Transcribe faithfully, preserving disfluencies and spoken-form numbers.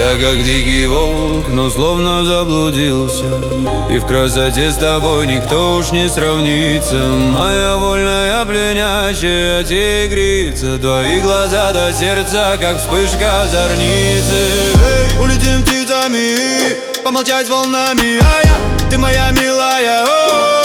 Я как дикий волк, но словно заблудился, и в красоте с тобой никто уж не сравнится. Моя вольная пленящая тигрица, твои глаза до сердца, как вспышка зорницы. Эй, улетим птицами, помолчать волнами, а я, ты моя милая, о-о-о.